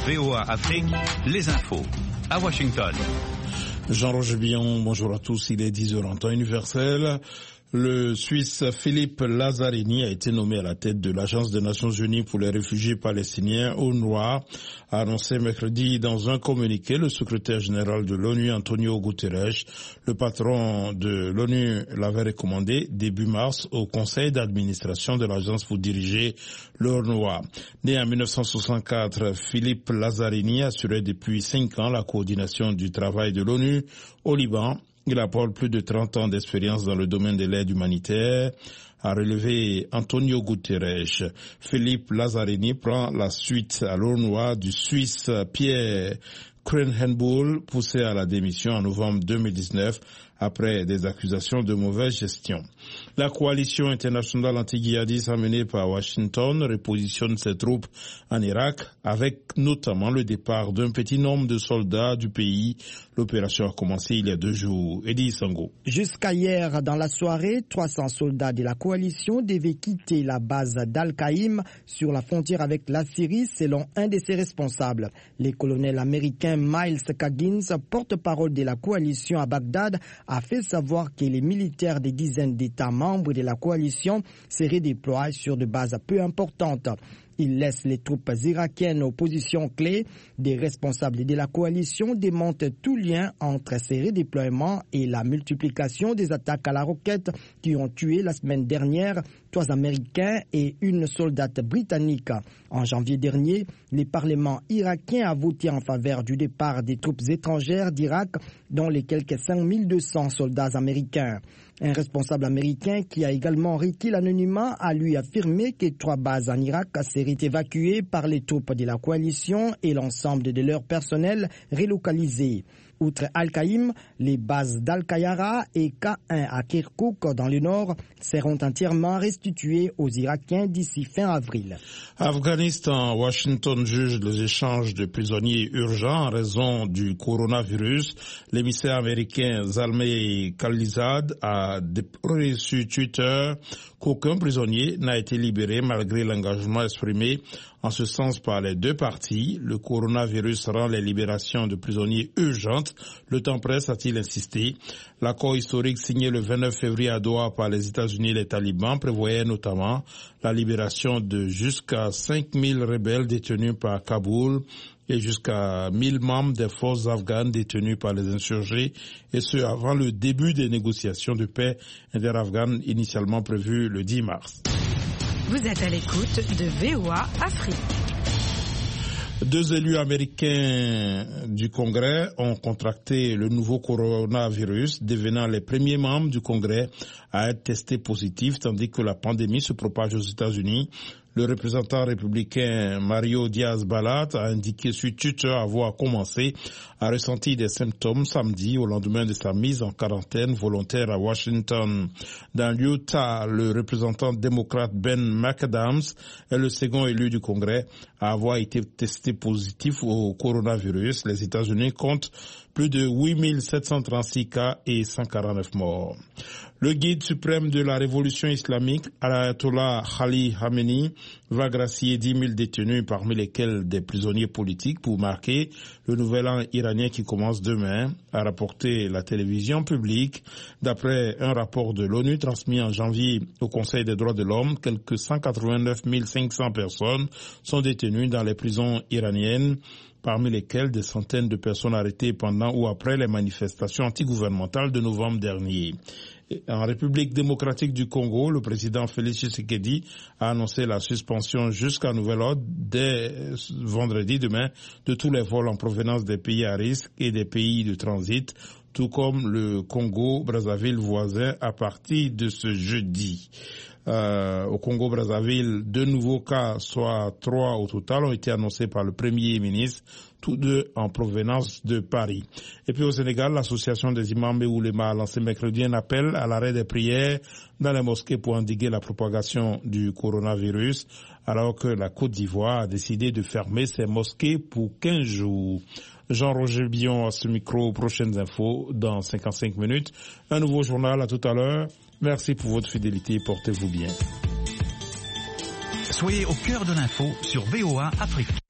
VOA Afrique, les infos. À Washington. Jean-Roger Billon, bonjour à tous, il est 10h en temps universel. Le Suisse Philippe Lazzarini a été nommé à la tête de l'Agence des Nations Unies pour les réfugiés palestiniens, UNRWA, a annoncé mercredi dans un communiqué le secrétaire général de l'ONU, Antonio Guterres. Le patron de l'ONU l'avait recommandé début mars au conseil d'administration de l'agence pour diriger l'UNRWA. Né en 1964, Philippe Lazzarini assurait depuis 5 ans la coordination du travail de l'ONU au Liban. Il apporte plus de 30 ans d'expérience dans le domaine de l'aide humanitaire, a relevé Antonio Guterres. Philippe Lazzarini prend la suite à l'UNRWA du Suisse Pierre Krenhenbuhl, poussé à la démission en novembre 2019 après des accusations de mauvaise gestion. La coalition internationale anti-djihadiste menée par Washington repositionne ses troupes en Irak avec notamment le départ d'un petit nombre de soldats du pays. L'opération a commencé il y a 2 jours. Eddie Sango. Jusqu'à hier, dans la soirée, 300 soldats de la coalition devaient quitter la base d'Al-Qaïm sur la frontière avec la Syrie, selon un de ses responsables. Le colonel américain Miles Kaggins, porte-parole de la coalition à Bagdad, a fait savoir que les militaires des dizaines d'États membres de la coalition seraient déployés sur des bases peu importantes. Il laisse les troupes irakiennes aux positions clés. Des responsables de la coalition démontent tout lien entre ces redéploiements et la multiplication des attaques à la roquette qui ont tué la semaine dernière 3 Américains et une soldate britannique. En janvier dernier, le Parlement irakien a voté en faveur du départ des troupes étrangères d'Irak, dont les quelques 5200 soldats américains. Un responsable américain qui a également requis l'anonymat a lui affirmé que 3 bases en Irak seraient évacuées par les troupes de la coalition et l'ensemble de leur personnel relocalisé. Outre Al-Qaïm, les bases d'Al-Qayara et K1 à Kirkouk dans le nord seront entièrement restituées aux Irakiens d'ici fin avril. Afghanistan, Washington juge les échanges de prisonniers urgents en raison du coronavirus. L'émissaire américain Zalmay Khalilzad a déploré sur Twitter qu'aucun prisonnier n'a été libéré malgré l'engagement exprimé en ce sens par les 2 parties. Le coronavirus rend les libérations de prisonniers urgentes. Le temps presse, a-t-il insisté. L'accord historique signé le 29 février à Doha par les États-Unis et les talibans prévoyait notamment la libération de jusqu'à 5000 rebelles détenus par Kaboul et jusqu'à 1000 membres des forces afghanes détenus par les insurgés, et ce avant le début des négociations de paix interafghanes initialement prévues le 10 mars. Vous êtes à l'écoute de VOA Afrique. 2 élus américains du Congrès ont contracté le nouveau coronavirus, devenant les premiers membres du Congrès à être testés positifs, tandis que la pandémie se propage aux États-Unis. Le représentant républicain Mario Diaz-Balart a indiqué sur Twitter avoir commencé à ressentir des symptômes samedi au lendemain de sa mise en quarantaine volontaire à Washington. Dans l'Utah, le représentant démocrate Ben McAdams est le second élu du Congrès à avoir été testé positif au coronavirus. Les États-Unis comptent plus de 8736 cas et 149 morts. Le guide suprême de la révolution islamique, Ayatollah Ali Khamenei, va gracier 10 000 détenus, parmi lesquels des prisonniers politiques, pour marquer le nouvel an iranien qui commence demain, a rapporté la télévision publique. D'après un rapport de l'ONU transmis en janvier au Conseil des droits de l'homme, quelques 189 500 personnes sont détenues dans les prisons iraniennes, parmi lesquelles des centaines de personnes arrêtées pendant ou après les manifestations antigouvernementales de novembre dernier. En République démocratique du Congo, le président Félix Tshisekedi a annoncé la suspension jusqu'à nouvel ordre dès vendredi demain de tous les vols en provenance des pays à risque et des pays de transit, tout comme le Congo-Brazzaville voisin à partir de ce jeudi. Au Congo-Brazzaville, 2 nouveaux cas, soit 3 au total, ont été annoncés par le Premier ministre, tous 2 en provenance de Paris. Et puis au Sénégal, l'association des imams et oulémas a lancé mercredi un appel à l'arrêt des prières dans les mosquées pour endiguer la propagation du coronavirus, alors que la Côte d'Ivoire a décidé de fermer ses mosquées pour 15 jours. Jean-Roger Billon à ce micro, prochaines infos dans 55 minutes. Un nouveau journal à tout à l'heure. Merci pour votre fidélité, portez-vous bien. Soyez au cœur de l'info sur VOA Afrique.